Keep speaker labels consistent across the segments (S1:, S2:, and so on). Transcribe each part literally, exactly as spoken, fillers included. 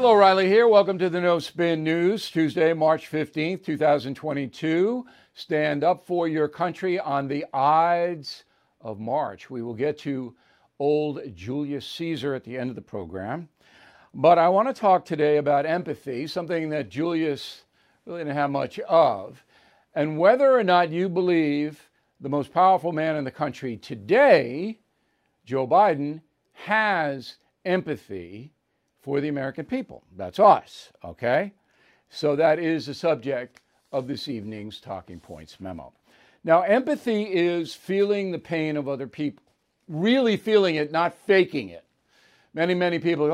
S1: Bill O'Reilly here. Welcome to the No Spin News, Tuesday, March fifteenth, two thousand twenty-two. Stand up for your country on the Ides of March. We will get to old Julius Caesar at the end of the program. But I want to talk today about empathy, something that Julius really didn't have much of, and whether or not you believe the most powerful man in the country today, Joe Biden, has empathy for the American people. That's us, okay? So that is the subject of this evening's Talking Points memo. Now, empathy is feeling the pain of other people, really feeling it, not faking it. Many, many people go,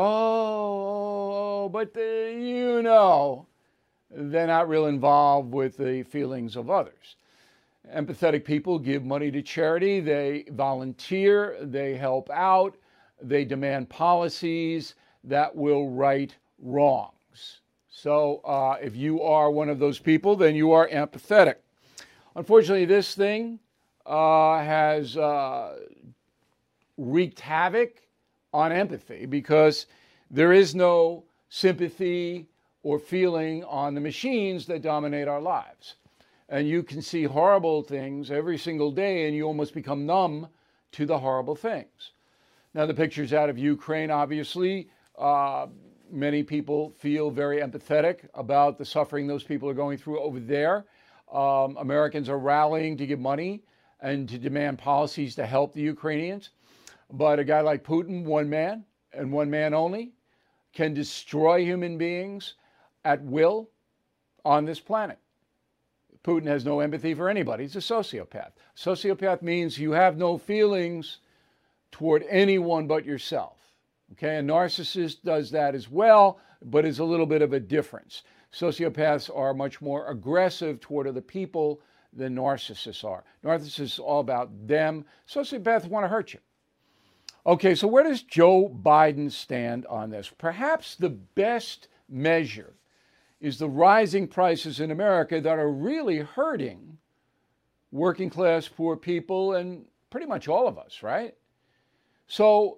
S1: oh, but the, you know, they're not real involved with the feelings of others. Empathetic people give money to charity, they volunteer, they help out, they demand policies that will right wrongs. So uh, if you are one of those people, then you are empathetic. Unfortunately, this thing uh, has uh, wreaked havoc on empathy because there is no sympathy or feeling on the machines that dominate our lives. And you can see horrible things every single day and you almost become numb to the horrible things. Now, the pictures out of Ukraine, obviously, uh, many people feel very empathetic about the suffering those people are going through over there. Um, Americans are rallying to give money and to demand policies to help the Ukrainians. But a guy like Putin, one man and one man only, can destroy human beings at will on this planet. Putin has no empathy for anybody. He's a sociopath. Sociopath means you have no feelings toward anyone but yourself. Okay, a narcissist does that as well, but is a little bit of a difference. Sociopaths are much more aggressive toward other people than narcissists are. Narcissists are all about them. Sociopaths want to hurt you. Okay, so where does Joe Biden stand on this? Perhaps the best measure is the rising prices in America that are really hurting working class, poor people, and pretty much all of us, right? So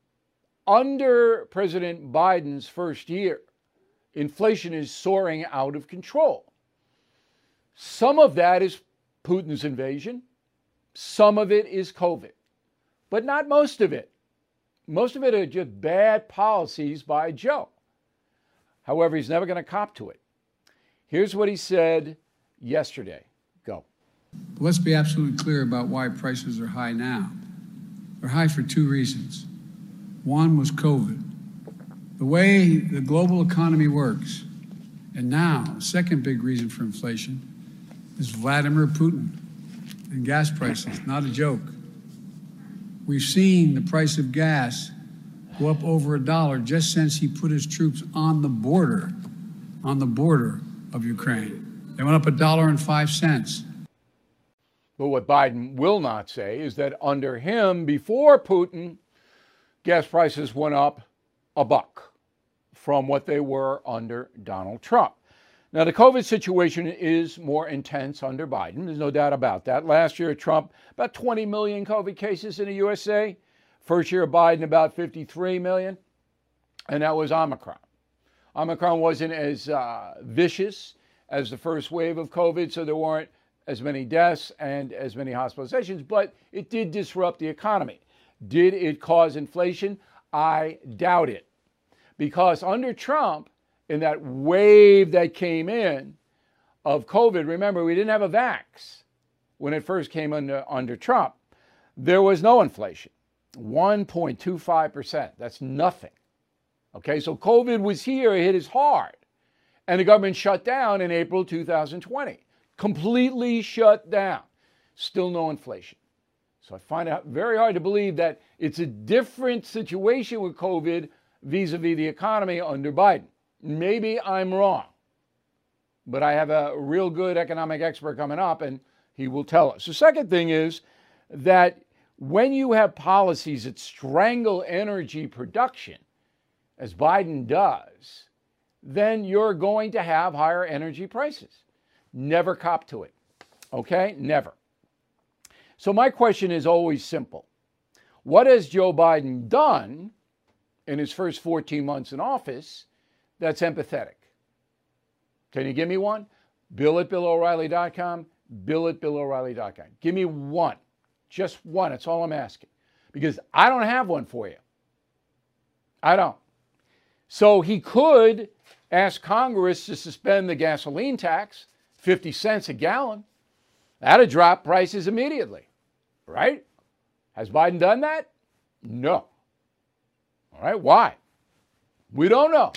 S1: under President Biden's first year, inflation is soaring out of control. Some of that is Putin's invasion. Some of it is COVID, but not most of it. Most of it are just bad policies by Joe. However, he's never going to cop to it. Here's what he said yesterday. Go.
S2: Let's be absolutely clear about why prices are high now. They're high for two reasons. One was COVID. The way the global economy works, and now, second big reason for inflation is Vladimir Putin and gas prices. Not a joke. We've seen the price of gas go up over a dollar just since he put his troops on the border, on the border of Ukraine. They went up a dollar and five cents.
S1: But what Biden will not say is that under him, before Putin, gas prices went up a buck from what they were under Donald Trump. Now, the COVID situation is more intense under Biden. There's no doubt about that. Last year, Trump, about twenty million COVID cases in the U S A. First year of Biden, about fifty-three million. And that was Omicron. Omicron wasn't as uh, vicious as the first wave of COVID, so there weren't as many deaths and as many hospitalizations, but it did disrupt the economy. Did it cause inflation? I doubt it. Because under Trump, in that wave that came in of COVID, remember, we didn't have a vax when it first came under, under Trump. There was no inflation, one point two five percent. That's nothing. Okay, so COVID was here, it hit us hard. And the government shut down in April two thousand twenty. Completely shut down. Still no inflation. So I find it very hard to believe that it's a different situation with COVID vis-a-vis the economy under Biden. Maybe I'm wrong, but I have a real good economic expert coming up and he will tell us. The second thing is that when you have policies that strangle energy production, as Biden does, then you're going to have higher energy prices. Never cop to it. Okay? Never. So my question is always simple. What has Joe Biden done in his first fourteen months in office that's empathetic? Can you give me one? Bill at Bill O'Reilly dot com, Bill at Bill O'Reilly dot com. Give me one. Just one. That's all I'm asking. Because I don't have one for you. I don't. So he could ask Congress to suspend the gasoline tax, fifty cents a gallon. That'd drop prices immediately, right? Has Biden done that? No. All right, why? We don't know.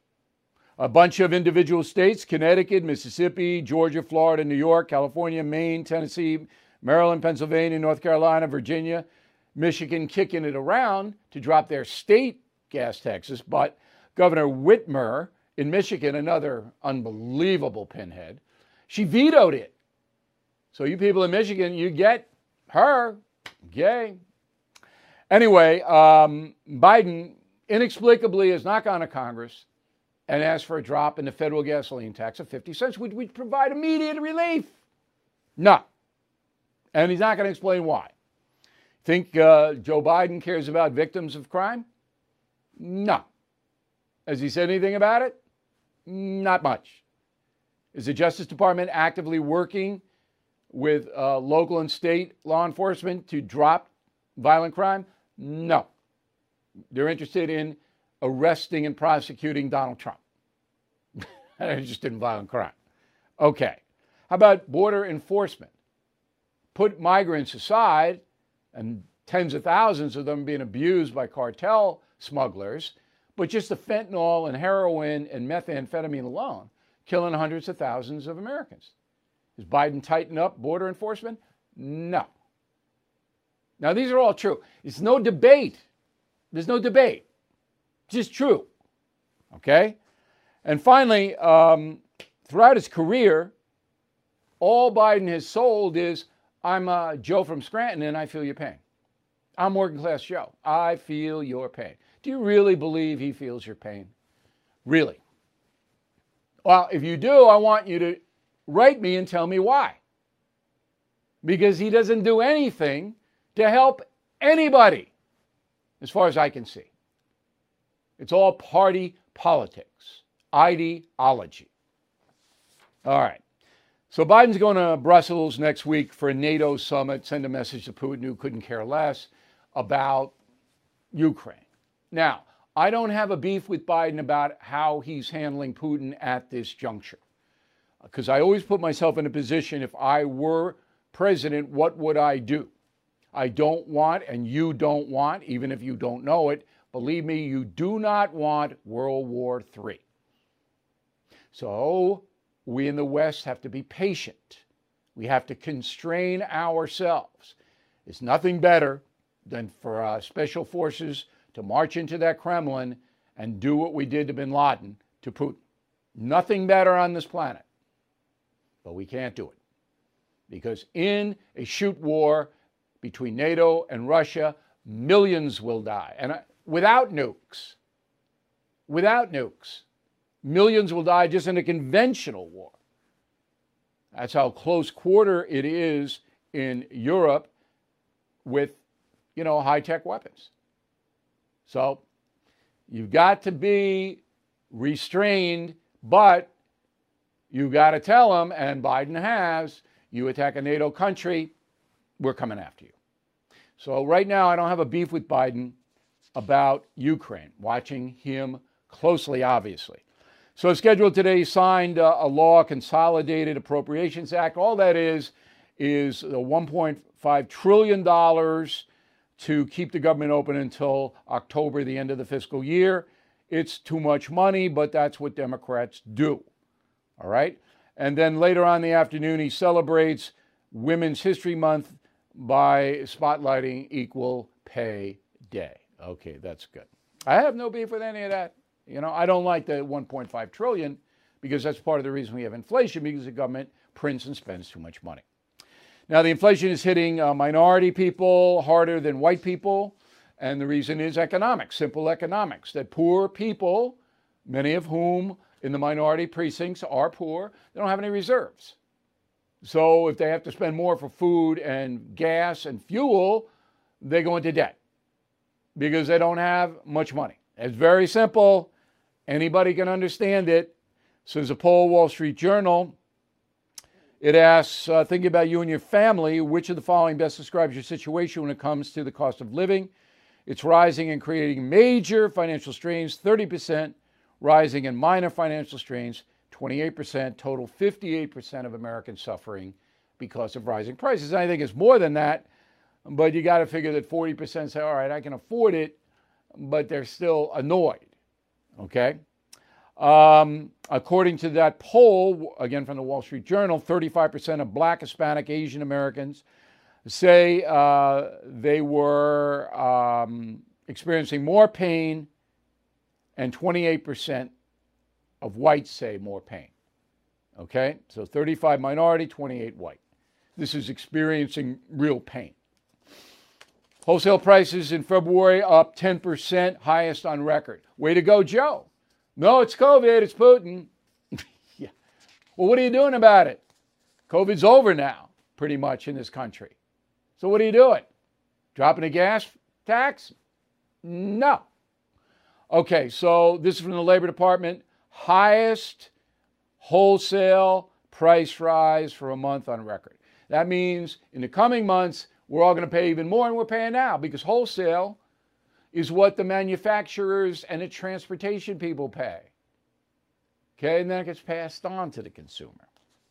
S1: A bunch of individual states, Connecticut, Mississippi, Georgia, Florida, New York, California, Maine, Tennessee, Maryland, Pennsylvania, North Carolina, Virginia, Michigan, kicking it around to drop their state gas taxes. But Governor Whitmer in Michigan, another unbelievable pinhead, she vetoed it. So you people in Michigan, you get her. Yay. Anyway, um, Biden inexplicably has not gone to Congress and asked for a drop in the federal gasoline tax of fifty cents, which would provide immediate relief. No. And he's not going to explain why. Think uh, Joe Biden cares about victims of crime? No. Has he said anything about it? Not much. Is the Justice Department actively working with uh, local and state law enforcement to drop violent crime? No. They're interested in arresting and prosecuting Donald Trump. They're interested in violent crime. Okay. How about border enforcement? Put migrants aside, and tens of thousands of them being abused by cartel smugglers, but just the fentanyl and heroin and methamphetamine alone, killing hundreds of thousands of Americans. Does Biden tighten up border enforcement? No. Now, these are all true. It's no debate. There's no debate. It's just true. Okay? And finally, um, throughout his career, all Biden has sold is, I'm uh, Joe from Scranton and I feel your pain. I'm working class Joe. I feel your pain. Do you really believe he feels your pain? Really? Well, if you do, I want you to write me and tell me why. Because he doesn't do anything to help anybody, as far as I can see. It's all party politics, ideology. All right. So Biden's going to Brussels next week for a NATO summit, send a message to Putin, who couldn't care less about Ukraine. Now, I don't have a beef with Biden about how he's handling Putin at this juncture, because I always put myself in a position, if I were president, what would I do? I don't want, and you don't want, even if you don't know it, believe me, you do not want World War Three. So we in the West have to be patient. We have to constrain ourselves. It's nothing better than for uh, special forces to march into that Kremlin and do what we did to bin Laden to Putin. Nothing better on this planet. But we can't do it. Because in a shoot war between NATO and Russia, millions will die. And uh, without nukes, without nukes, millions will die just in a conventional war. That's how close quarter it is in Europe with, you know, high-tech weapons. So you've got to be restrained, but you've got to tell them, and Biden has, you attack a NATO country, we're coming after you. So right now I don't have a beef with Biden about Ukraine, watching him closely, obviously. So scheduled today, he signed uh, a law, Consolidated Appropriations Act. All that is, is the one point five trillion dollars to keep the government open until October, the end of the fiscal year. It's too much money, but that's what Democrats do. All right? And then later on in the afternoon, he celebrates Women's History Month by spotlighting Equal Pay Day. Okay, that's good. I have no beef with any of that. You know, I don't like the one point five trillion dollars because that's part of the reason we have inflation, because the government prints and spends too much money. Now, the inflation is hitting uh, minority people harder than white people, and the reason is economics, simple economics, that poor people, many of whom in the minority precincts are poor, they don't have any reserves. So if they have to spend more for food and gas and fuel, they go into debt because they don't have much money. It's very simple. Anybody can understand it. Says a poll, Wall Street Journal. It asks, uh, thinking about you and your family, which of the following best describes your situation when it comes to the cost of living? It's rising and creating major financial strains, thirty percent, rising and minor financial strains, twenty-eight percent, total fifty-eight percent of Americans suffering because of rising prices. I think it's more than that, but you got to figure that forty percent say, all right, I can afford it, but they're still annoyed, okay? Um, according to that poll, again from the Wall Street Journal, thirty-five percent of Black, Hispanic, Asian Americans say uh, they were um, experiencing more pain, and twenty-eight percent of whites say more pain. Okay, so thirty-five minority, twenty-eight white. This is experiencing real pain. Wholesale prices in February up ten percent, highest on record. Way to go, Joe. No, it's COVID, it's Putin. Yeah. Well, what are you doing about it? COVID's over now, pretty much in this country. So what are you doing? Dropping a gas tax? No. Okay, so this is from the Labor Department. Highest wholesale price rise for a month on record. That means in the coming months, we're all going to pay even more than we're paying now, because wholesale is what the manufacturers and the transportation people pay. Okay, and then it gets passed on to the consumer.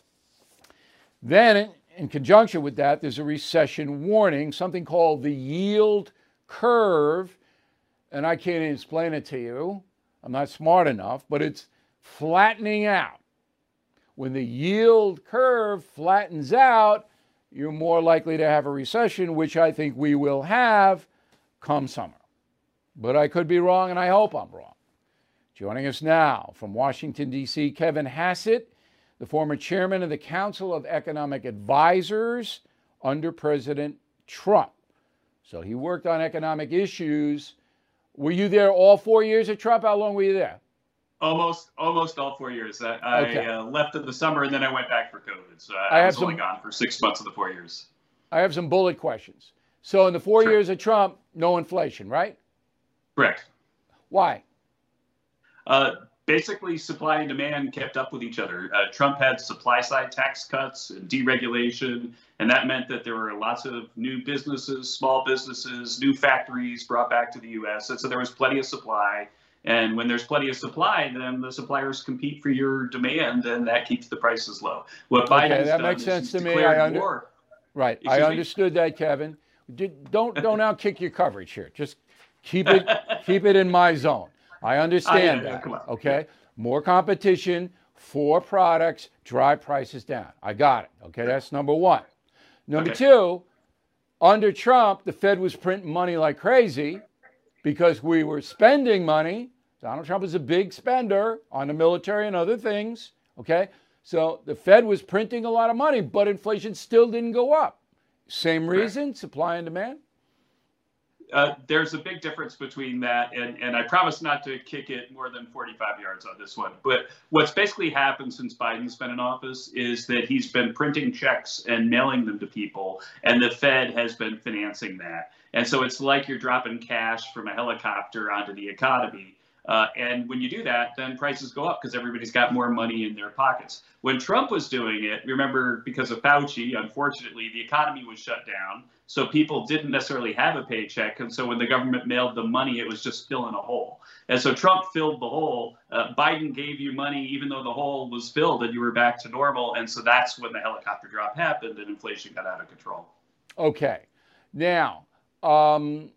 S1: Then, in conjunction with that, there's a recession warning, something called the yield curve. And I can't even explain it to you. I'm not smart enough, but it's flattening out. When the yield curve flattens out, you're more likely to have a recession, which I think we will have come summer. But I could be wrong, and I hope I'm wrong. Joining us now from Washington, D C, Kevin Hassett, the former chairman of the Council of Economic Advisors under President Trump. So he worked on economic issues. Were you there all four years of Trump? How long were you there?
S3: Almost, almost all four years. I, I
S1: okay.
S3: uh, left in the summer and then I went back for COVID. So I, I, I was only some, gone for six months of the four years.
S1: I have some bullet questions. So in the four
S3: sure.
S1: years of Trump, no inflation, right?
S3: Correct.
S1: Why?
S3: Uh, basically, supply and demand kept up with each other. Uh, Trump had supply-side tax cuts and deregulation, and that meant that there were lots of new businesses, small businesses, new factories brought back to the U S, and so there was plenty of supply. And when there's plenty of supply, then the suppliers compete for your demand, and that keeps the prices low. What Biden
S1: okay,
S3: has
S1: that
S3: done
S1: makes
S3: is
S1: sense to
S3: he's
S1: me.
S3: declared
S1: I under-
S3: war.
S1: Right,
S3: Excuse
S1: I
S3: me?
S1: understood that, Kevin. Did, don't don't outkick your coverage here. Just keep it keep it in my zone. I understand
S3: I, yeah,
S1: that.
S3: come on.
S1: Okay, more competition for products, drive prices down. I got it. Okay, that's number one. Number
S3: Okay.
S1: two, under Trump, the Fed was printing money like crazy because we were spending money. Donald Trump is a big spender on the military and other things. Okay, so the Fed was printing a lot of money, but inflation still didn't go up. Same reason, supply and demand.
S3: Uh, there's a big difference between that, and, and I promise not to kick it more than forty-five yards on this one. But what's basically happened since Biden's been in office is that he's been printing checks and mailing them to people, and the Fed has been financing that. And so it's like you're dropping cash from a helicopter onto the economy. Uh, and when you do that, then prices go up because everybody's got more money in their pockets. When Trump was doing it, remember, because of Fauci, unfortunately, the economy was shut down. So people didn't necessarily have a paycheck. And so when the government mailed them money, it was just filling a hole. And so Trump filled the hole. Uh, Biden gave you money even though the hole was filled and you were back to normal. And so that's when the helicopter drop happened and inflation got out of control.
S1: Okay. Now, um,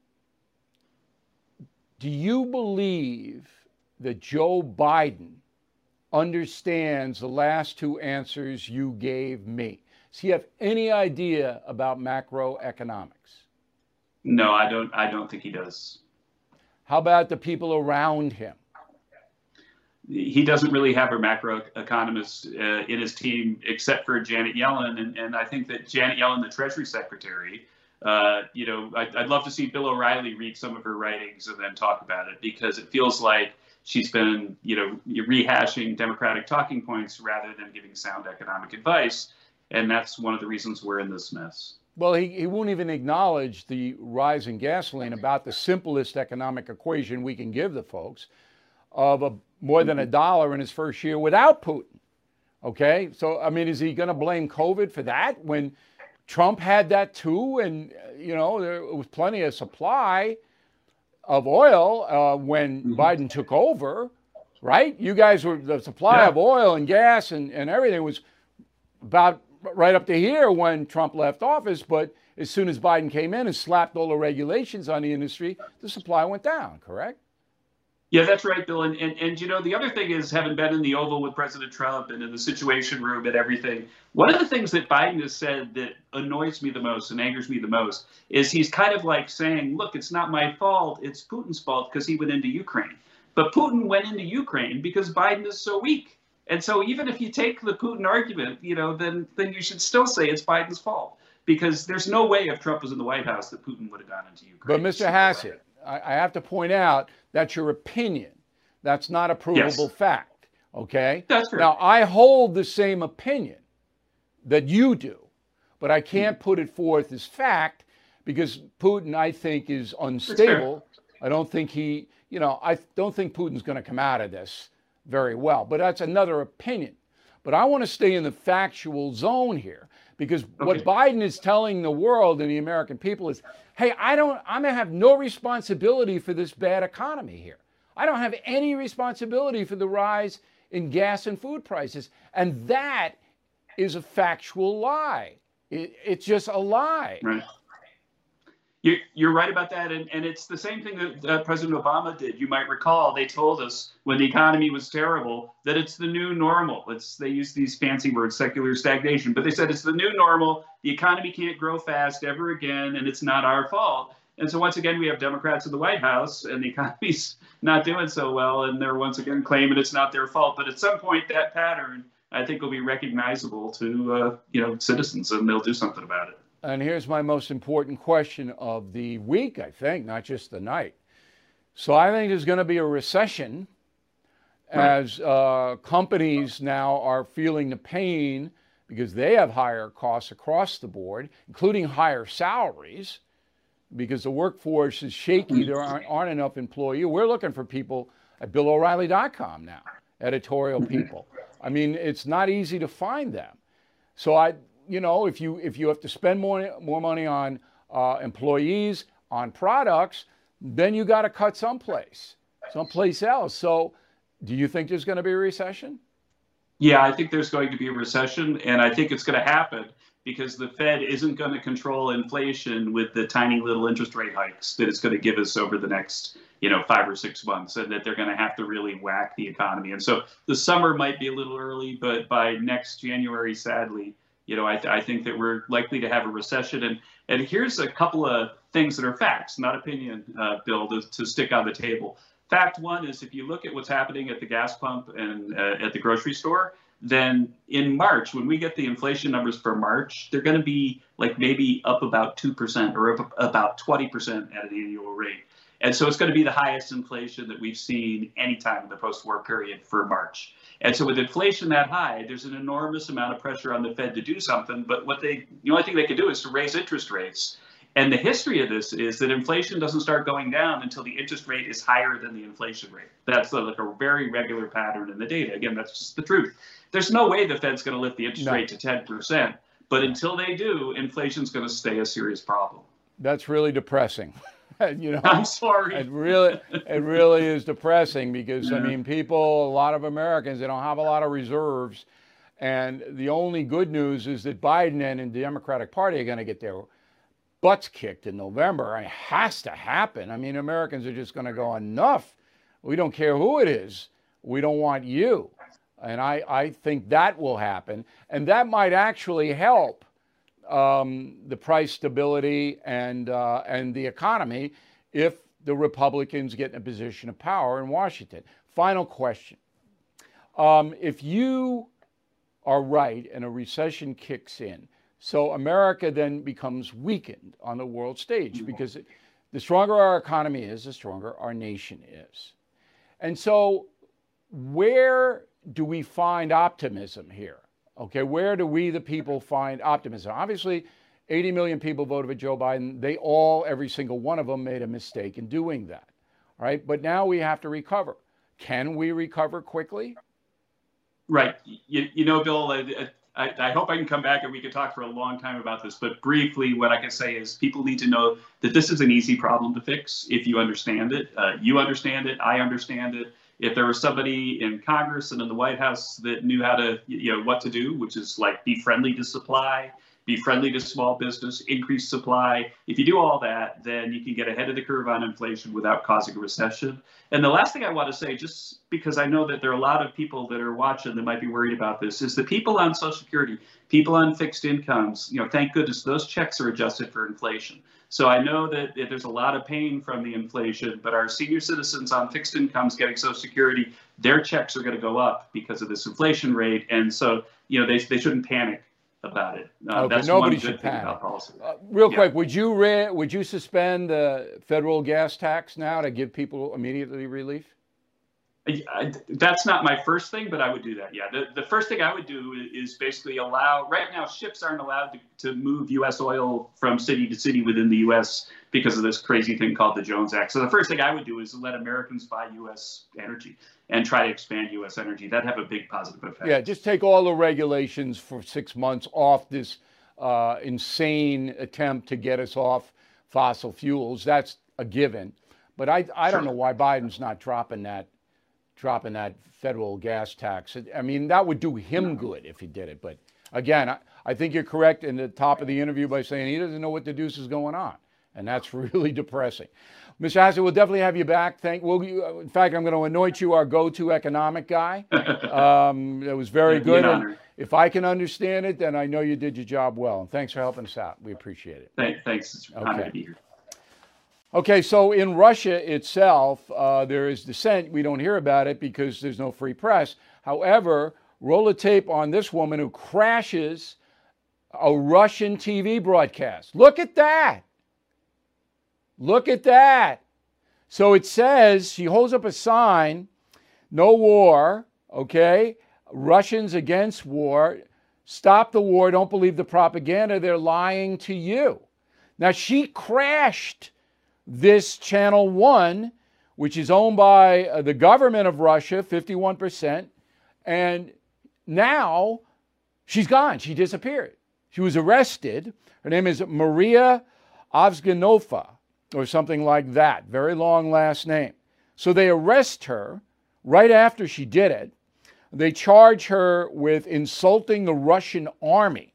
S1: do you believe that Joe Biden understands the last two answers you gave me? Does he have any idea about macroeconomics?
S3: No, I don't. I don't think he does.
S1: How about the people around him?
S3: He doesn't really have a macroeconomist uh, in his team except for Janet Yellen. And, and I think that Janet Yellen, the Treasury Secretary, uh, you know, I'd, I'd love to see Bill O'Reilly read some of her writings and then talk about it, because it feels like she's been, you know, rehashing Democratic talking points rather than giving sound economic advice. And that's one of the reasons we're in this mess.
S1: Well, he, he won't even acknowledge the rise in gasoline, about the simplest economic equation we can give the folks. of a, more than a dollar in his first year without Putin. Okay, so I mean, is he going to blame COVID for that when Trump had that too? And you know, there was plenty of supply of oil uh, when mm-hmm. Biden took over, right? You guys were, the supply yeah. of oil and gas and, and everything was about right up to here when Trump left office. But as soon as Biden came in and slapped all the regulations on the industry, the supply went down, correct?
S3: Yeah, that's right, Bill. And, and, and, you know, the other thing is, having been in the Oval with President Trump and in the Situation Room and everything, one of the things that Biden has said that annoys me the most and angers me the most is he's kind of like saying, look, it's not my fault. It's Putin's fault because he went into Ukraine. But Putin went into Ukraine because Biden is so weak. And so even if you take the Putin argument, you know, then then you should still say it's Biden's fault, because there's no way if Trump was in the White House that Putin would have gone into Ukraine.
S1: But Mister Hassett, I, I have to point out that's your opinion. That's not a provable yes. fact. Okay?
S3: That's right.
S1: Now, I hold the same opinion that you do, but I can't mm-hmm. put it forth as fact because Putin, I think, is unstable. I don't think he, you know, I don't think Putin's going to come out of this very well, but that's another opinion. But I want to stay in the factual zone here, because okay. what Biden is telling the world and the American people is, hey, I don't, I'm going to have no responsibility for this bad economy here. I don't have any responsibility for the rise in gas and food prices. And that is a factual lie. It, it's just a lie.
S3: Right. You're, you're right about that. And, and it's the same thing that uh, President Obama did. You might recall they told us when the economy was terrible that it's the new normal. It's, they use these fancy words, secular stagnation, but they said it's the new normal. The economy can't grow fast ever again, and it's not our fault. And so once again, we have Democrats in the White House, and the economy's not doing so well, and they're once again claiming it's not their fault. But at some point, that pattern, I think, will be recognizable to uh, you know citizens, and they'll do something about it.
S1: And here's my most important question of the week, I think, not just the night. So I think there's going to be a recession right. as uh, companies now are feeling the pain because they have higher costs across the board, including higher salaries, because the workforce is shaky. There aren't, aren't enough employees. We're looking for people at Bill O'Reilly dot com now, editorial people. I mean, it's not easy to find them. So I... You know, if you if you have to spend more more money on uh, employees, on products, then you got to cut someplace, someplace else. So, do you think there's going to be a recession?
S3: Yeah, I think there's going to be a recession, and I think it's going to happen because the Fed isn't going to control inflation with the tiny little interest rate hikes that it's going to give us over the next, you know, five or six months, and that they're going to have to really whack the economy. And so the summer might be a little early, but by next January, sadly, you know, I, th- I think that we're likely to have a recession. And and here's a couple of things that are facts, not opinion, uh, Bill, to, to stick on the table. Fact one is, if you look at what's happening at the gas pump and uh, at the grocery store, then in March, when we get the inflation numbers for March, they're going to be like maybe up about two percent or up about twenty percent at an annual rate. And so it's going to be the highest inflation that we've seen any time in the post-war period for March. And so with inflation that high, there's an enormous amount of pressure on the Fed to do something. But what they, the only thing they can do is to raise interest rates. And the history of this is that inflation doesn't start going down until the interest rate is higher than the inflation rate. That's like a very regular pattern in the data. Again, that's just the truth. There's no way the Fed's going to lift the interest no. rate to ten percent. But until they do, inflation's going to stay a serious problem.
S1: That's really depressing. You know,
S3: I'm sorry.
S1: It really, it really is depressing because, yeah. I mean, people, a lot of Americans, they don't have a lot of reserves. And the only good news is that Biden and the Democratic Party are going to get their butts kicked in November. It has to happen. I mean, Americans are just going to go, enough. We don't care who it is. We don't want you. And I, I think that will happen. And that might actually help Um, the price stability and uh, and the economy if the Republicans get in a position of power in Washington. Final question. Um, if you are right and a recession kicks in, so America then becomes weakened on the world stage, because it, the stronger our economy is, the stronger our nation is. And so where do we find optimism here? Okay, where do we, the people, find optimism? Obviously, eighty million people voted for Joe Biden. They all, every single one of them, made a mistake in doing that. All right, but now we have to recover. can we recover quickly?
S3: Right. You, you know, Bill, I, I, I hope I can come back and we can talk for a long time about this. But briefly, what I can say is people need to know that this is an easy problem to fix if you understand it. Uh, you understand it. I understand it. If there was somebody in Congress and in the White House that knew how to, you know, what to do, which is like be friendly to supply, be friendly to small business, increase supply. If you do all that, then you can get ahead of the curve on inflation without causing a recession. And the last thing I want to say, just because I know that there are a lot of people that are watching that might be worried about this, is the people on Social Security, people on fixed incomes, you know, thank goodness those checks are adjusted for inflation. So I know that there's a lot of pain from the inflation, but our senior citizens on fixed incomes getting Social Security, their checks are going to go up because of this inflation rate. And so, you know, they, they shouldn't panic about it. Uh,
S1: okay,
S3: that's
S1: nobody
S3: one good
S1: should
S3: thing
S1: panic.
S3: about policy.
S1: Uh, real
S3: Yeah.
S1: quick, would you re- would you suspend the federal gas tax now to give people immediately relief?
S3: I, I, that's not my first thing, but I would do that. Yeah, the, the first thing I would do is basically allow. Right now, ships aren't allowed to, to move U S oil from city to city within the U S because of this crazy thing called the Jones Act. So the first thing I would do is let Americans buy U S energy and try to expand U S energy. That'd have a big positive effect.
S1: Yeah, just take all the regulations for six months off this uh, insane attempt to get us off fossil fuels. That's a given. But I, I don't
S3: Sure.
S1: know why Biden's not dropping that, dropping that federal gas tax. I mean, that would do him good if he did it. But again, I, I think you're correct in the top of the interview by saying he doesn't know what the deuce is going on. And that's really depressing. Mister Hassett, we'll definitely have you back. Thank. We'll, in fact, I'm going to anoint you our go-to economic guy. Um, it was very
S3: It'd be
S1: good.
S3: an
S1: And
S3: honor.
S1: if I can understand it, then I know you did your job well. And thanks for helping us out. We appreciate it.
S3: Thank, thanks. It's an honor
S1: Okay.
S3: to be here.
S1: Okay, so in Russia itself, uh, there is dissent. We don't hear about it because there's no free press. However, roll a tape on this woman who crashes a Russian T V broadcast. Look at that. Look at that. So it says, she holds up a sign, no war, okay? Russians against war. Stop the war. Don't believe the propaganda. They're lying to you. Now, she crashed this Channel one, which is owned by uh, the government of Russia, fifty-one percent. And now she's gone. She disappeared. She was arrested. Her name is Maria Avsganova, or something like that. Very long last name. So they arrest her right after she did it. They charge her with insulting the Russian army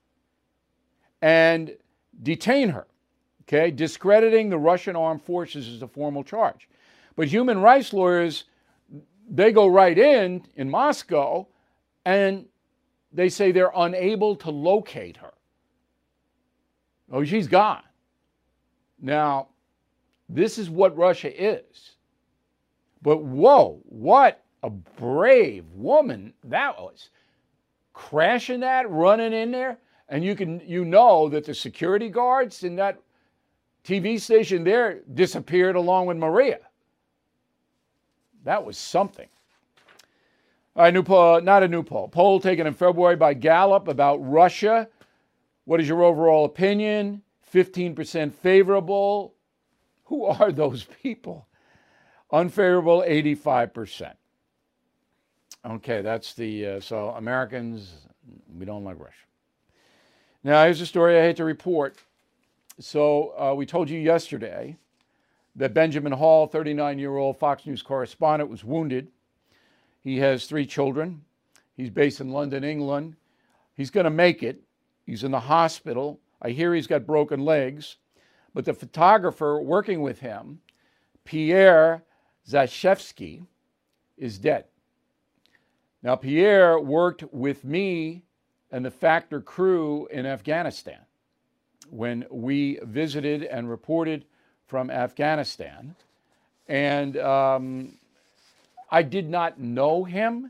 S1: and detain her. Okay, discrediting the Russian armed forces is a formal charge. But human rights lawyers, they go right in, in Moscow, and they say they're unable to locate her. Oh, she's gone. Now, this is what Russia is. But whoa, what a brave woman that was. Crashing that, running in there, and you can you know that the security guards in that T V station there disappeared along with Maria. That was something. All right, new poll, not a new poll. Poll taken in February by Gallup about Russia. What is your overall opinion? fifteen percent favorable. Who are those people? Unfavorable, eighty-five percent. Okay, that's the, uh, so Americans, we don't like Russia. Now, here's a story I hate to report. So uh, we told you yesterday that Benjamin Hall, thirty-nine-year-old Fox News correspondent, was wounded. He has three children. He's based in London, England. He's going to make it. He's in the hospital. I hear he's got broken legs. But the photographer working with him, Pierre Zashevsky, is dead. Now, Pierre worked with me and the Factor crew in Afghanistan when we visited and reported from Afghanistan. And um, I did not know him.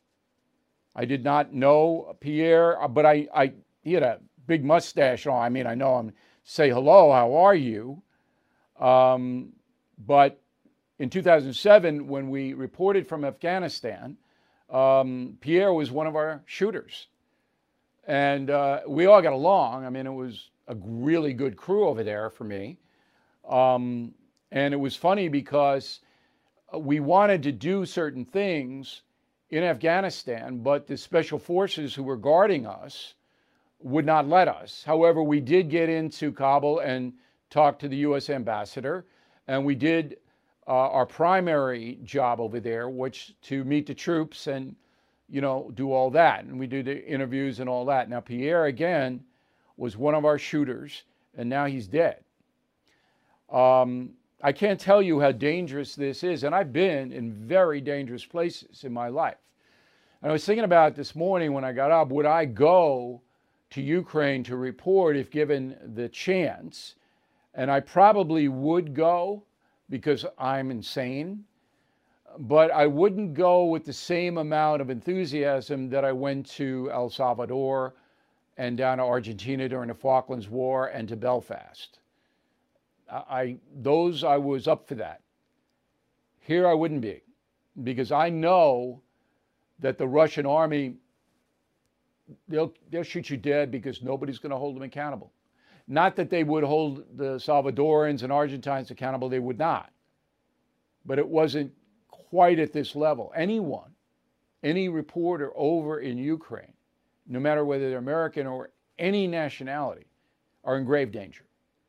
S1: I did not know Pierre, but I, I he had a big mustache on. I mean, I know him. Say hello, how are you? Um, but in two thousand seven, when we reported from Afghanistan, um, Pierre was one of our shooters. And uh, we all got along. I mean, it was a really good crew over there for me. Um, and it was funny because uh, we wanted to do certain things in Afghanistan, but the special forces who were guarding us would not let us. However, we did get into Kabul and talk to the U S ambassador, and we did uh, our primary job over there, which to meet the troops and, you know, do all that. And we did the interviews and all that. Now, Pierre, again, was one of our shooters, and now he's dead. Um, I can't tell you how dangerous this is, and I've been in very dangerous places in my life. And I was thinking about it this morning when I got up, would I go to Ukraine to report if given the chance? And I probably would go because I'm insane, but I wouldn't go with the same amount of enthusiasm that I went to El Salvador and down to Argentina during the Falklands War and to Belfast. I, those, I was up for that. Here I wouldn't be, because I know that the Russian army, they'll, they'll shoot you dead because nobody's going to hold them accountable. Not that they would hold the Salvadorans and Argentines accountable, they would not. But it wasn't quite at this level. Anyone, any reporter over in Ukraine, no matter whether they're American or any nationality, are in grave danger.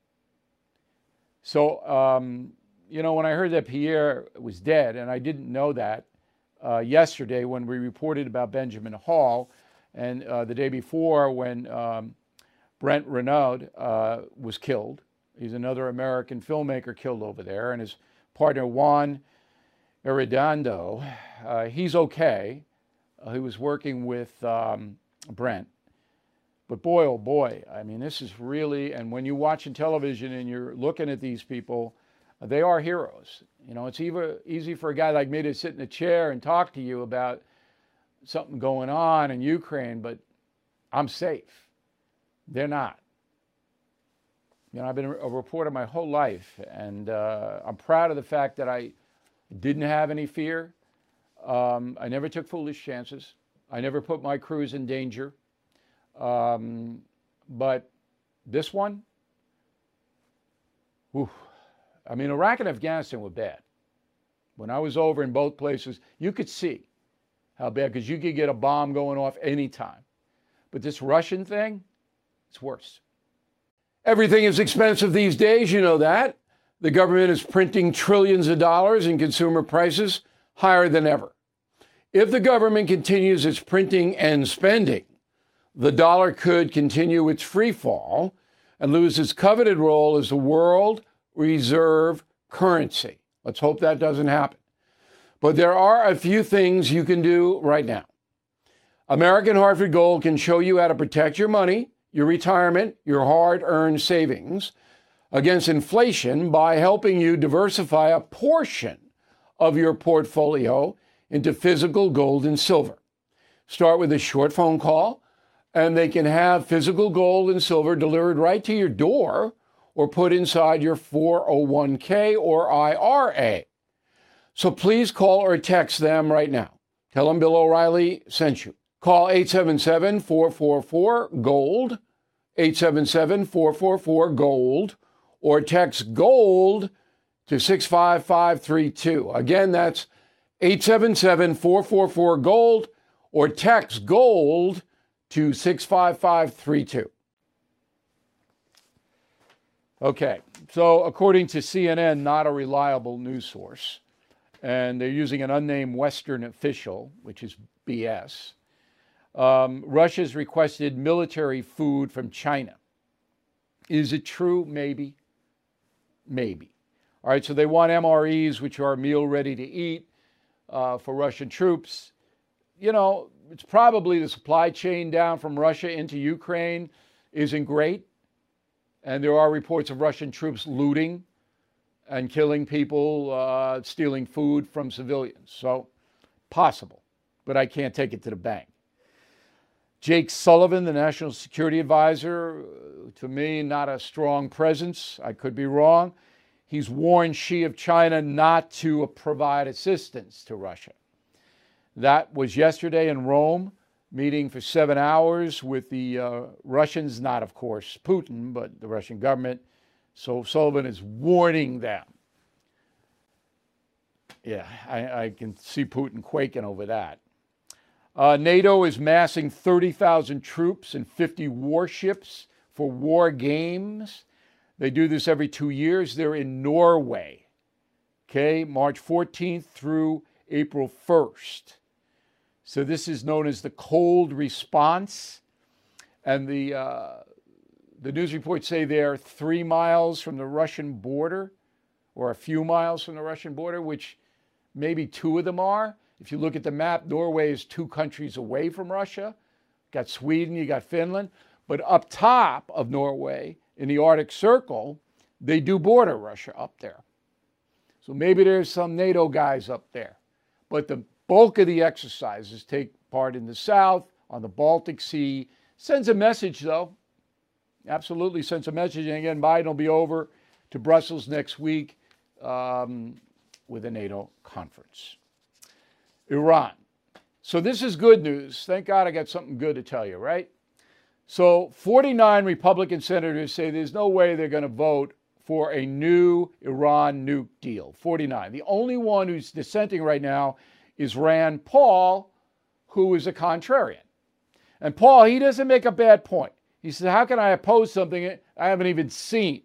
S1: So, um, you know, when I heard that Pierre was dead, and I didn't know that uh, yesterday when we reported about Benjamin Hall, and uh, the day before when um, Brent Renaud uh, was killed. He's another American filmmaker killed over there, and his partner Juan Arredondo, uh, he's okay. Uh, he was working with um, Brent. But boy, oh boy, I mean, this is really, and when you're watching television and you're looking at these people, uh, they are heroes. You know, it's either easy for a guy like me to sit in a chair and talk to you about something going on in Ukraine, but I'm safe. They're not. You know, I've been a reporter my whole life, and uh, I'm proud of the fact that I didn't have any fear. Um, I never took foolish chances. I never put my crews in danger. Um, but this one, whew, I mean, Iraq and Afghanistan were bad. When I was over in both places, you could see how bad, because you could get a bomb going off anytime. But this Russian thing, it's worse. Everything is expensive these days, you know that. The government is printing trillions of dollars and consumer prices higher than ever. If the government continues its printing and spending, the dollar could continue its free fall and lose its coveted role as the world reserve currency. Let's hope that doesn't happen. But there are a few things you can do right now. American Hartford Gold can show you how to protect your money, your retirement, your hard-earned savings against inflation by helping you diversify a portion of your portfolio into physical gold and silver. Start with a short phone call, and they can have physical gold and silver delivered right to your door or put inside your four oh one k or I R A. So please call or text them right now. Tell them Bill O'Reilly sent you. Call eight seven seven, four four four, GOLD, eight seven seven, four four four, GOLD, or text GOLD to six five five three two. Again, that's eight seven seven, four four four, GOLD, or text GOLD to six five five three two. Okay, so according to C N N, not a reliable news source, and they're using an unnamed Western official, which is B S, um, Russia's requested military food from China. Is it true? Maybe. Maybe. All right, so they want M R Es, which are meal ready to eat uh, for Russian troops. You know, it's probably the supply chain down from Russia into Ukraine isn't great. And there are reports of Russian troops looting and killing people, uh, stealing food from civilians. So, possible, but I can't take it to the bank. Jake Sullivan, the National Security Advisor, to me, not a strong presence. I could be wrong. He's warned Xi of China not to provide assistance to Russia. That was yesterday in Rome, meeting for seven hours with the uh, Russians, not, of course, Putin, but the Russian government. So Sullivan is warning them. Yeah, I, I can see Putin quaking over that. Uh, NATO is massing thirty thousand troops and fifty warships for war games. They do this every two years. They're in Norway, okay, March fourteenth through April first. So this is known as the cold response. And the, uh, the news reports say they're three miles from the Russian border, or a few miles from the Russian border, which maybe two of them are. If you look at the map, Norway is two countries away from Russia. You got Sweden, you got Finland. But up top of Norway, in the Arctic Circle, they do border Russia up there. So maybe there's some NATO guys up there. But the bulk of the exercises take part in the south, on the Baltic Sea. Sends a message, though. Absolutely sends a message. And again, Biden will be over to Brussels next week um, with a NATO conference. Iran. So this is good news. Thank God I got something good to tell you, right? So forty-nine Republican senators say there's no way they're going to vote for a new Iran nuke deal. forty-nine. The only one who's dissenting right now is Rand Paul, who is a contrarian. And Paul, he doesn't make a bad point. He says, how can I oppose something I haven't even seen?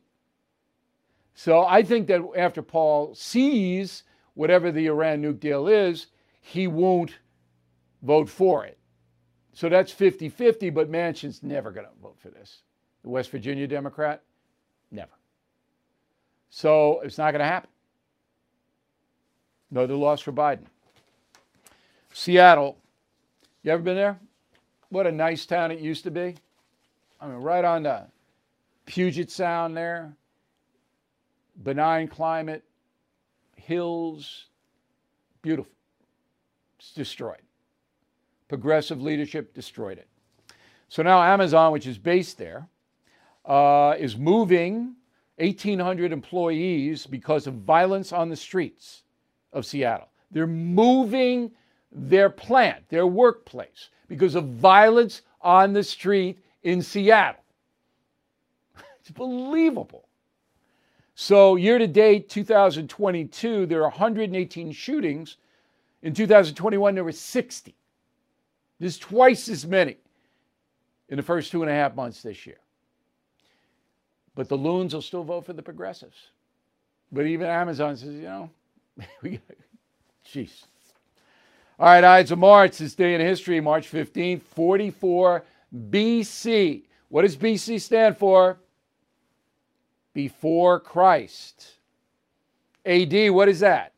S1: So I think that after Paul sees whatever the Iran nuke deal is, he won't vote for it. So that's fifty-fifty, but Manchin's never going to vote for this. The West Virginia Democrat, never. So it's not going to happen. Another loss for Biden. Seattle. You ever been there? What a nice town it used to be. I mean, right on the Puget Sound there. Benign climate. Hills. Beautiful. It's destroyed. Progressive leadership destroyed it. So now Amazon, which is based there, uh, is moving eighteen hundred employees because of violence on the streets of Seattle. They're moving their plant, their workplace, because of violence on the street in Seattle. It's believable. So year to date, two thousand twenty-two, there are one hundred eighteen shootings. In two thousand twenty-one, there were sixty. There's twice as many in the first two and a half months this year. But the loons will still vote for the progressives. But even Amazon says, you know, we got, jeez. All right, Ides of March, this day in history, March fifteenth, forty-four B C. What does B C stand for? Before Christ. A D, what is that?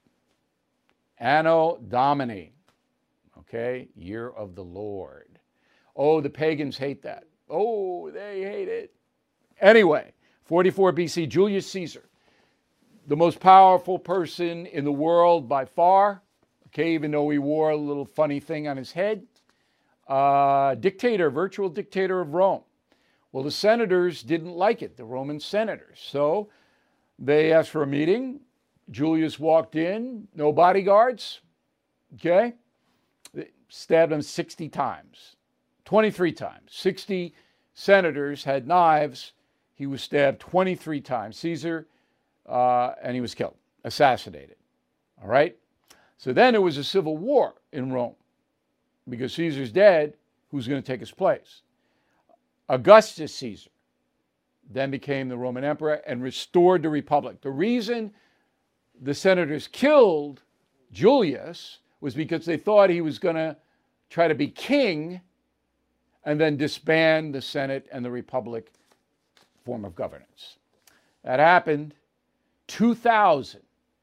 S1: Anno Domini. Okay, year of the Lord. Oh, the pagans hate that. Oh, they hate it. Anyway, forty-four B C, Julius Caesar, the most powerful person in the world by far. Okay, even though he wore a little funny thing on his head. Uh, dictator, virtual dictator of Rome. Well, the senators didn't like it, the Roman senators. So they asked for a meeting. Julius walked in, no bodyguards. Okay? They stabbed him sixty times. twenty-three times. sixty senators had knives. He was stabbed twenty-three times. Caesar, uh, and he was killed, assassinated. All right? So then there was a civil war in Rome. Because Caesar's dead, who's going to take his place? Augustus Caesar then became the Roman emperor and restored the republic. The reason the senators killed Julius was because they thought he was going to try to be king and then disband the Senate and the republic form of governance. That happened two thousand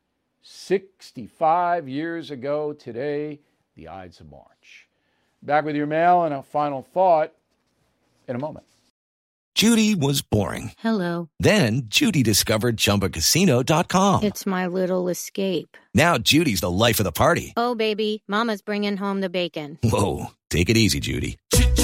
S1: sixty-five years ago today, the Ides of March. Back with your mail and a final thought in a moment.
S4: Judy was boring.
S5: Hello.
S4: Then Judy discovered Chumba Casino dot com.
S5: It's my little escape.
S4: Now Judy's the life of the party.
S5: Oh, baby, mama's bringing home the bacon.
S4: Whoa, take it easy, Judy.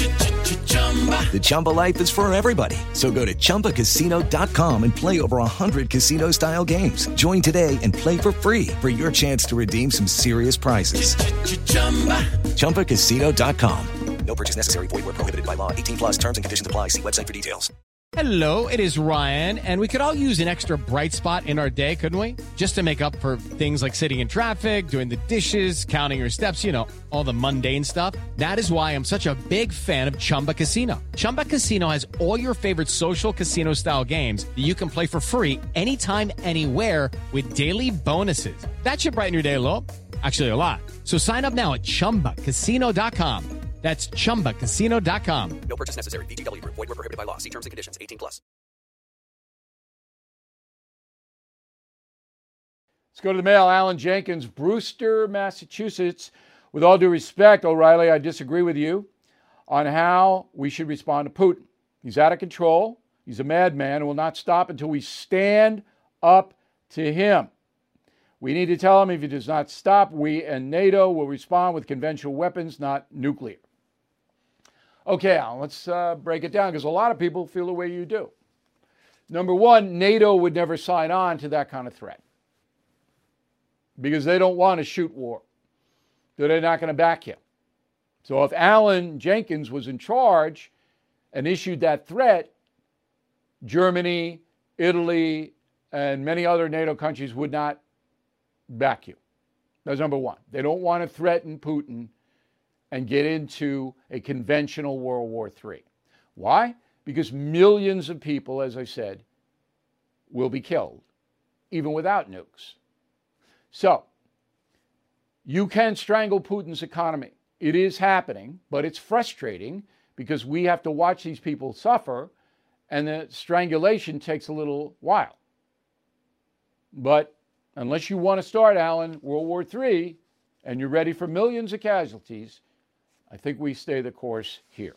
S4: The Chumba life is for everybody. So go to Chumba Casino dot com and play over one hundred casino-style games. Join today and play for free for your chance to redeem some serious prizes. Chumba Casino dot com. No purchase necessary. Void where prohibited by law. eighteen plus terms and conditions apply. See website for details.
S6: Hello, it is Ryan, and we could all use an extra bright spot in our day, couldn't we? Just to make up for things like sitting in traffic, doing the dishes, counting your steps, you know, all the mundane stuff. That is why I'm such a big fan of Chumba Casino. Chumba Casino has all your favorite social casino-style games that you can play for free anytime, anywhere with daily bonuses. That should brighten your day a little. Actually, a lot. So sign up now at chumba casino dot com. That's chumba casino dot com.
S7: No purchase necessary. V G W Group. Void where prohibited by law. See terms and conditions. eighteen plus.
S1: Let's go to the mail. Alan Jenkins, Brewster, Massachusetts. With all due respect, O'Reilly, I disagree with you on how we should respond to Putin. He's out of control. He's a madman and will not stop until we stand up to him. We need to tell him if he does not stop, we and NATO will respond with conventional weapons, not nuclear. Okay, Alan, let's uh, break it down because a lot of people feel the way you do. Number one, NATO would never sign on to that kind of threat because they don't want a shoot war. So they're not going to back you. So if Alan Jenkins was in charge and issued that threat, Germany, Italy, and many other NATO countries would not back you. That's number one. They don't want to threaten Putin and get into a conventional World War Three. Why? Because millions of people, as I said, will be killed, even without nukes. So, you can strangle Putin's economy. It is happening, but it's frustrating because we have to watch these people suffer, and the strangulation takes a little while. But unless you want to start, Alan, World War Three, and you're ready for millions of casualties, I think we stay the course here.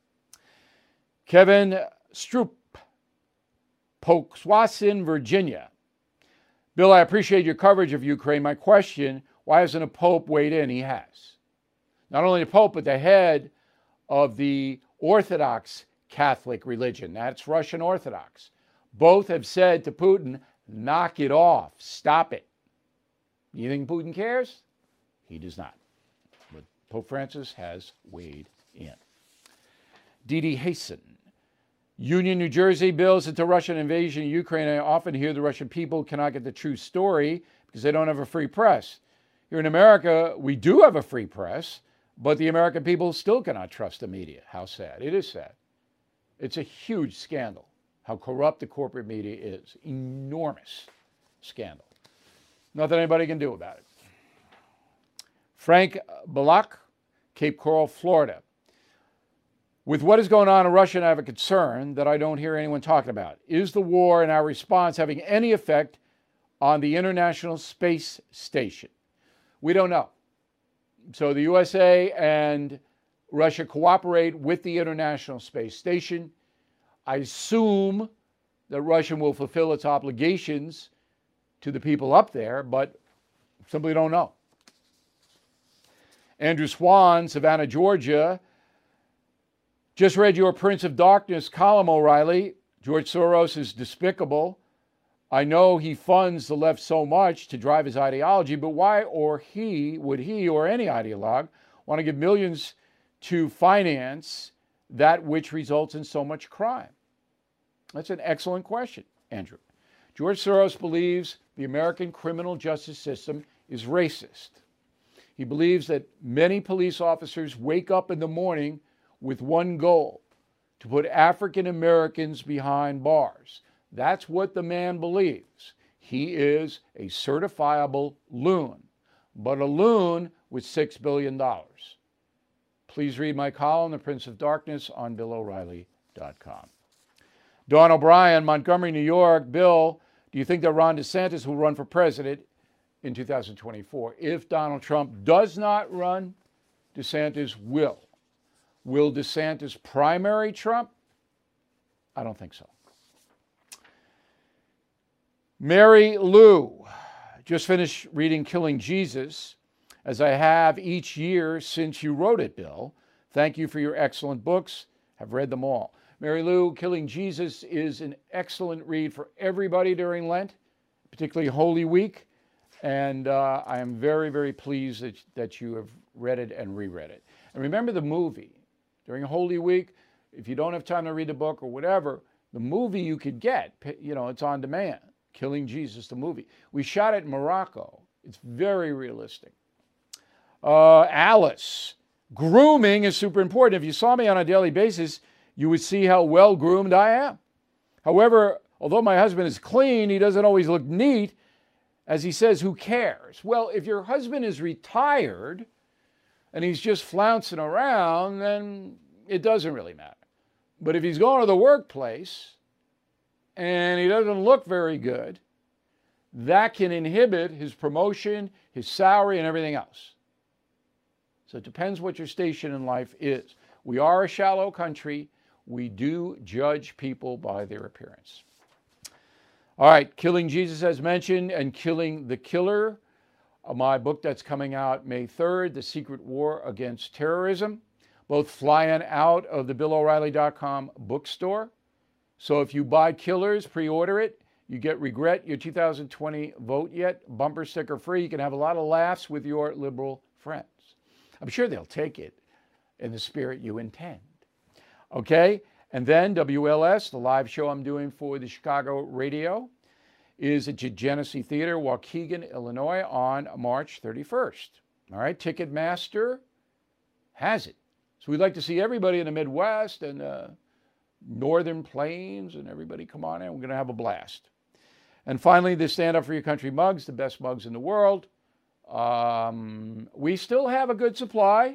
S1: Kevin Stroop, Pokeswasin, Virginia. Bill, I appreciate your coverage of Ukraine. My question, why hasn't a pope weighed in? He has. Not only the pope, but the head of the Orthodox Catholic religion. That's Russian Orthodox. Both have said to Putin, knock it off. Stop it. You think Putin cares? He does not. But Pope Francis has weighed in. Didi Hasten. Union, New Jersey. Bill, since the Russian invasion of Ukraine, I often hear the Russian people cannot get the true story because they don't have a free press. Here in America, we do have a free press, but the American people still cannot trust the media. How sad. It is sad. It's a huge scandal how corrupt the corporate media is. Enormous scandal. Nothing anybody can do about it. Frank Balak, Cape Coral, Florida. With what is going on in Russia, I have a concern that I don't hear anyone talking about. Is the war and our response having any effect on the International Space Station? We don't know. So the U S A and Russia cooperate with the International Space Station. I assume that Russia will fulfill its obligations to the people up there, but simply don't know. Andrew Swan, Savannah, Georgia. Just read your Prince of Darkness column, O'Reilly. George Soros is despicable. I know he funds the left so much to drive his ideology, but why or he, would he or any ideologue want to give millions to finance that which results in so much crime? That's an excellent question, Andrew. George Soros believes the American criminal justice system is racist. He believes that many police officers wake up in the morning with one goal, to put African Americans behind bars. That's what the man believes. He is a certifiable loon, but a loon with six billion dollars. Please read my column, The Prince of Darkness, on bill o'reilly dot com. Dawn O'Brien, Montgomery, New York. Bill, do you think that Ron DeSantis will run for president in two thousand twenty-four? If Donald Trump does not run, DeSantis will. Will DeSantis primary Trump? I don't think so. Mary Lou, just finished reading Killing Jesus, as I have each year since you wrote it, Bill. Thank you for your excellent books. Have read them all. Mary Lou, Killing Jesus is an excellent read for everybody during Lent, particularly Holy Week. And uh, I am very, very pleased that, that you have read it and reread it. And remember the movie. During Holy Week, if you don't have time to read the book or whatever, The movie you could get, you know, it's on demand. Killing Jesus, the movie. We shot it in Morocco. It's very realistic. Uh, Alice, grooming is super important. If you saw me on a daily basis, you would see how well groomed I am. However, although my husband is clean, he doesn't always look neat. As he says, who cares? Well, if your husband is retired and he's just flouncing around, then it doesn't really matter. But if he's going to the workplace and he doesn't look very good, that can inhibit his promotion, his salary, and everything else. So it depends what your station in life is. We are a shallow country. We do judge people by their appearance. All right, Killing Jesus, as mentioned, and Killing the Killer, uh, my book that's coming out May third, The Secret War Against Terrorism, both flying out of the Bill O'Reilly dot com bookstore. So if you buy Killers, pre-order it. You get Regret Your two thousand twenty Vote Yet bumper sticker free. You can have a lot of laughs with your liberal friends. I'm sure they'll take it in the spirit you intend. Okay? And then W L S, the live show I'm doing for the Chicago radio, is at Genesee Theater, Waukegan, Illinois, on March thirty-first. All right? Ticketmaster has it. So we'd like to see everybody in the Midwest and uh, Northern Plains and everybody come on in. We're going to have a blast. And finally, the Stand Up For Your Country mugs, the best mugs in the world. Um, we still have a good supply.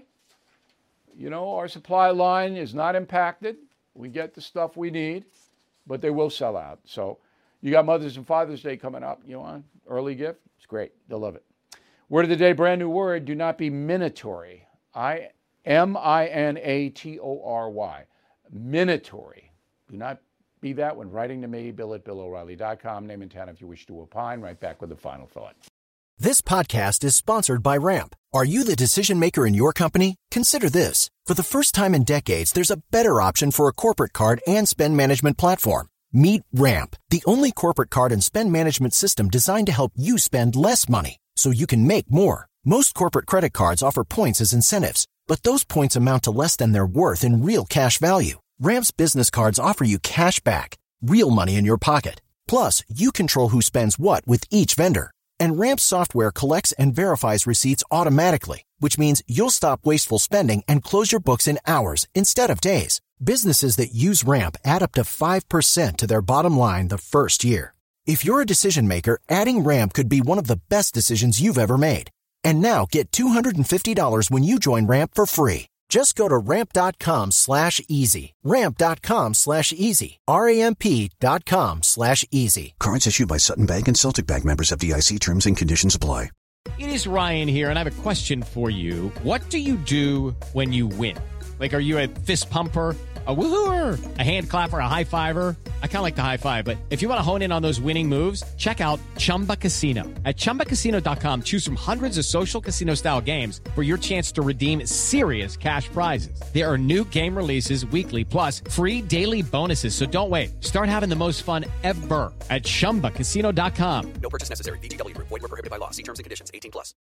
S1: You know, our supply line is not impacted. We get the stuff we need, but they will sell out. So you got Mother's and Father's Day coming up. You want early gift? It's great. They'll love it. Word of the day, brand new word. Do not be minatory. I M I N A T O R Y. Minatory. Do not be that when writing to me, Bill at Bill O'Reilly dot com. Name and town if you wish to opine. Right back with the final thought.
S8: This podcast is sponsored by Ramp. Are you the decision maker in your company? Consider this. For the first time in decades, there's a better option for a corporate card and spend management platform. Meet Ramp, the only corporate card and spend management system designed to help you spend less money so you can make more. Most corporate credit cards offer points as incentives, but those points amount to less than their worth in real cash value. Ramp's business cards offer you cash back, real money in your pocket. Plus, you control who spends what with each vendor. And Ramp software collects and verifies receipts automatically, which means you'll stop wasteful spending and close your books in hours instead of days. Businesses that use Ramp add up to five percent to their bottom line the first year. If you're a decision maker, adding Ramp could be one of the best decisions you've ever made. And now get two hundred fifty dollars when you join Ramp for free. Just go to ramp.com slash easy. Ramp.com slash easy. R-A-M-P dot com slash easy.
S9: Cards issued by Sutton Bank and Celtic Bank, members of F D I C. Terms and conditions apply.
S6: It is Ryan here, and I have a question for you. What do you do when you win? Like, are you a fist pumper, a woohooer, a hand clapper, a high fiver? I kind of like the high five, but if you want to hone in on those winning moves, check out Chumba Casino. At Chumba Casino dot com, choose from hundreds of social casino-style games for your chance to redeem serious cash prizes. There are new game releases weekly, plus free daily bonuses. So don't wait. Start having the most fun ever at Chumba Casino dot com.
S7: No purchase necessary. V G W. Void where prohibited by law. See terms and conditions. eighteen plus.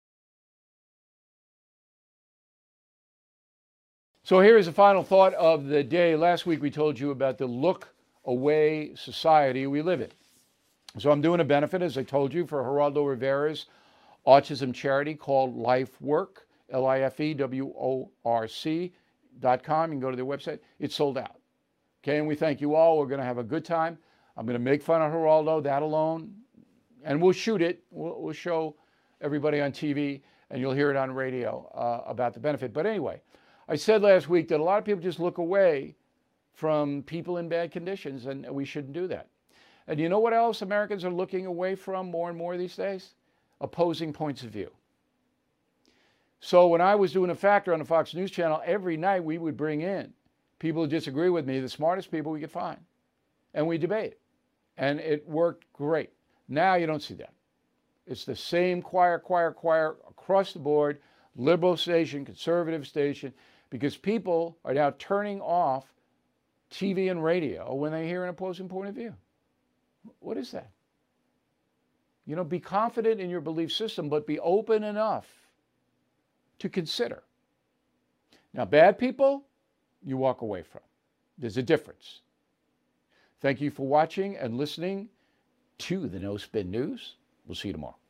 S1: So here is the final thought of the day. Last week we told you about the look-away society we live in. So I'm doing a benefit, as I told you, for Geraldo Rivera's autism charity called Life Work, L I F E W O R C dot com. You can go to their website. It's sold out. Okay, and we thank you all. We're going to have a good time. I'm going to make fun of Geraldo, that alone, and we'll shoot it. We'll, we'll show everybody on T V, and you'll hear it on radio uh, about the benefit. But anyway, I said last week that a lot of people just look away from people in bad conditions, and we shouldn't do that. And you know what else Americans are looking away from more and more these days? Opposing points of view. So when I was doing a factor on the Fox News Channel, every night we would bring in people who disagree with me, the smartest people we could find, and we debate. And it worked great. Now you don't see that. It's the same choir, choir, choir across the board, liberal station, conservative station, because people are now turning off T V and radio when they hear an opposing point of view. What is that? You know, be confident in your belief system, but be open enough to consider. Now, bad people, you walk away from. There's a difference. Thank you for watching and listening to the No Spin News. We'll see you tomorrow.